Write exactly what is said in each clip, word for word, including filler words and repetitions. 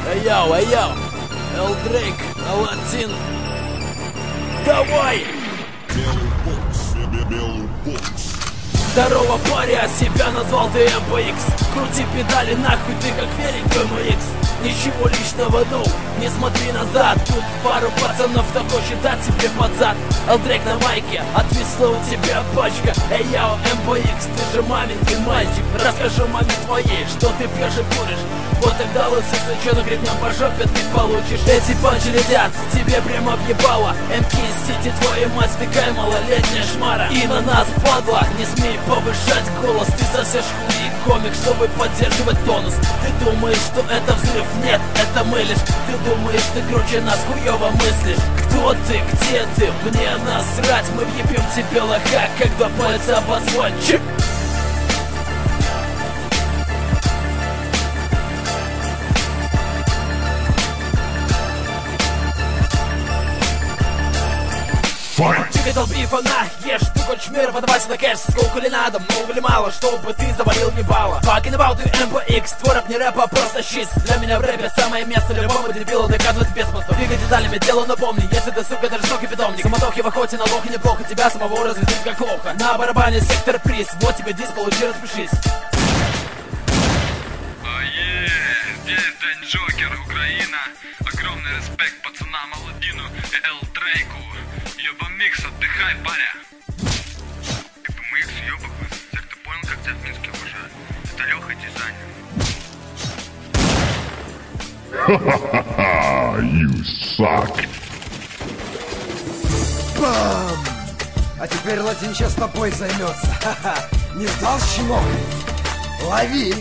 Эйяу, эйяу, Эл Дрейк, Аладдин. Давай! Белый бокс, белый бокс. Здорово, паря, себя назвал ты эм пэ икс. Крути педали нахуй, ты как велик бэ эм икс. Ничего личного, ну, не смотри назад. Тут пару пацанов, кто хочет дать тебе под зад. Эл Дрейк на майке, отвисла у тебя пачка. Эй, яу, эм пэ икс, ты же маменькин мальчик. Расскажи маме твоей, что ты пьешь и куришь. Вот тогда лысый сучонок ремнем по жопе ты получишь. Эти панчи летят, тебе прямо въебало. эм кей Сити, твою мать, такая малолетняя шмара. И на нас, падла, не смей повышать голос. Ты сосешь хуй комик, чтобы поддерживать тонус. Ты думаешь, что это взрыв? Нет, это мы лишь. Ты думаешь, ты круче нас, хуёво мыслишь. Кто ты, где ты? Мне насрать. Мы въебем тебе лоха, как два пальца об асфальт. Чип! Ты долби фона, ешь, ты хочешь мир, подавайся на кэш. Сколько ли надо, много ли мало, чтобы ты завалил ебало. Fucking about you, эм пэ икс, твой рэп не рэп, а просто щит. Для меня в рэпе самое место, любому дебилу доказывать без понтов. Двигай деталями, дело напомни, если ты, сука, даже жестокий питомник. Самотохи в охоте на лох и неплохо, тебя самого разлетит как лоха. На барабане сектор приз, вот тебе диск, получи, распишись. Здесь Дэн Джокер, Украина. Огромный респект пацанам Аладдину и Эл Дрейку. Ёба микс, отдыхай, паря. Ёба микс, ёба хуй. Теперь ты понял, как тебя в Минске уважают? Это Лёха дизайнер. You suck. Бам! А теперь Ладдин сейчас тобой займется. Ха-ха. Не сдал, щенок? Лови!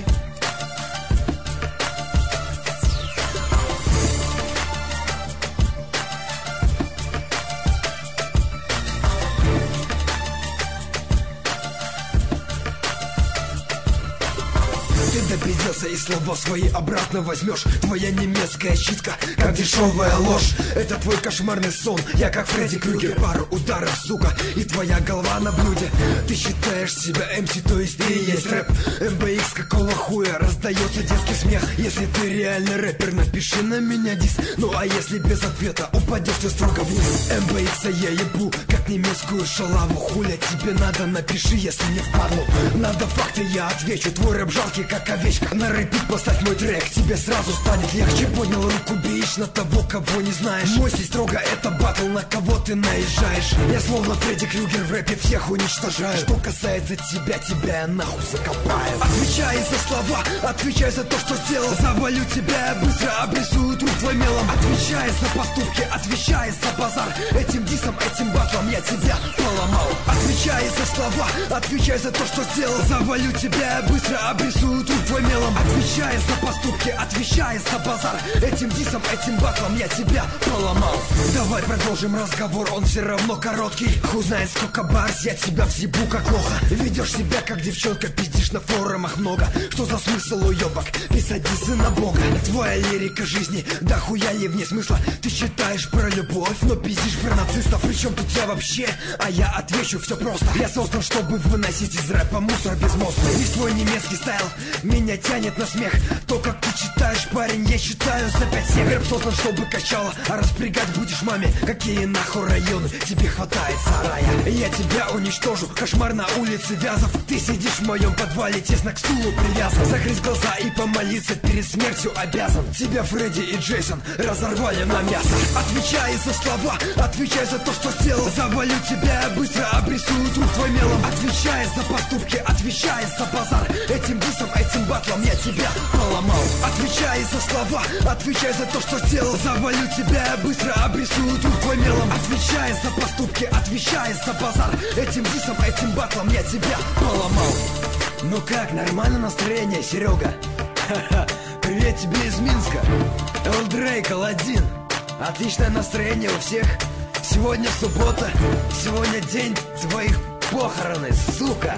Допиздился и слова свои обратно возьмешь. Твоя немецкая щитка, как дешевая ложь. Это твой кошмарный сон, я как Фредди Крюгер. Пару ударов, сука, и твоя голова на блюде. Ты считаешь себя эм си, то есть ты и есть рэп. эм пэ икс какого хуя, раздается детский смех. Если ты реальный рэпер, напиши на меня дис. Ну а если без ответа, упадешь ты строго вниз. эм пэ икса я ебу, как немецкую шалаву. Хуля тебе надо, напиши, если не впадлу. Надо факты, я отвечу, твой рэп жалкий, как овечка. На рэпит поставь мой трек, тебе сразу станет легче. Поднял руку, беишь на того, кого не знаешь. Мой стиль строго, это батл, на кого ты наезжаешь. Я словно Фредди Крюгер в рэпе всех уничтожаю. Что касается тебя, тебя я нахуй закопаю. Отвечай за слова, отвечай за то, что сделал. Завалю тебя, быстро обрисую труп твой мелом. Отвечай за поступки, отвечай за базар. Этим дисом, этим батлом я тебя поломал. Отвечай за слова, отвечай за то, что сделал. Завалю тебя, быстро обрисую труп твой мелом. Отвечай за поступки, отвечай за базар. Этим дисом, этим батлом я тебя поломал. Давай продолжим разговор, он все равно короткий. Хуй знает сколько барс, я тебя взъебу как лоха. Ведешь себя как девчонка, пиздишь на форумах много. Что за смысл, уебок, писать дисы на бога? Твоя лирика жизни, да хуя ли вне смысла. Ты считаешь про любовь, но пиздишь про нацистов. Причем тут я вообще, а я отвечу все просто. Я создан, чтобы выносить из рэпа мусор без мозга. Весь твой немецкий стайл меня тянет на смех. То, как ты читаешь, парень, я считаю за пять семь. Рэп создан, чтобы качало, а распрягать будешь маме. Какие нахуй районы, тебе хватает сарая. Я тебя уничтожу, кошмар на улице Вязов. Ты сидишь в моем подвале, тесно к стулу привязан. Закрыть глаза и помолиться перед смертью обязан. Тебя Фредди и Джейсон разорвали на мясо. Отвечай за слова, отвечай за то, что сделал. Завалю тебя, быстро обрисую труп твой мелом. Отвечай за поступки, отвечай за базар. Этим дисом, этим батлом я тебя поломал. Отвечай за слова, отвечай за то, что сделал. Завалю тебя, быстро обрисую труп твой мелом. Отвечай за поступки, отвечай за базар. Этим дисом, этим батлом я тебя поломал. Ну как, нормально настроение, Серега? Ха-ха, привет тебе из Минска. Эл Дрейк, Аладдин. Отличное настроение у всех. Сегодня суббота, сегодня день твоих похороны, сука.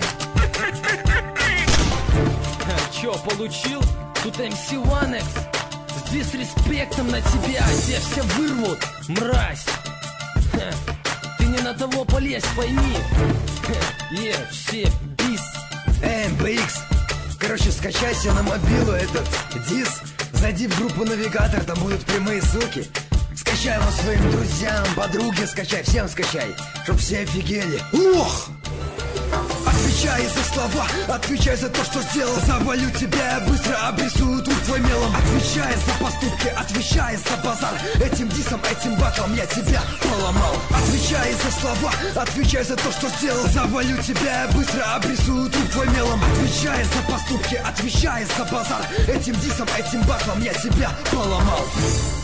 Чё, получил? Тут эм си один икс с дисреспектом на тебя. Тебя все вырвут, мразь. Ха. Ты не на того полез, пойми. Е, все, бис. эм пэ икс, короче, скачайся на мобилу этот дис Зайди в группу Навигатор, там будут прямые ссылки. Скачай его своим друзьям, подруге скачай, всем скачай, чтоб все офигели. Лох! Отвечай за слова, отвечай за то, что сделал. Завалю тебя, я быстро обрисую тур твой мелом. Отвечай за поступки, отвечай за базар. Этим дисом, этим батлом я тебя поломал. Отвечай за слова, отвечай за то, что сделал. Завалю тебя, я быстро обрисую тур твой мелом. Отвечай за поступки, отвечай за базар. Этим дисом, этим батлом я тебя поломал.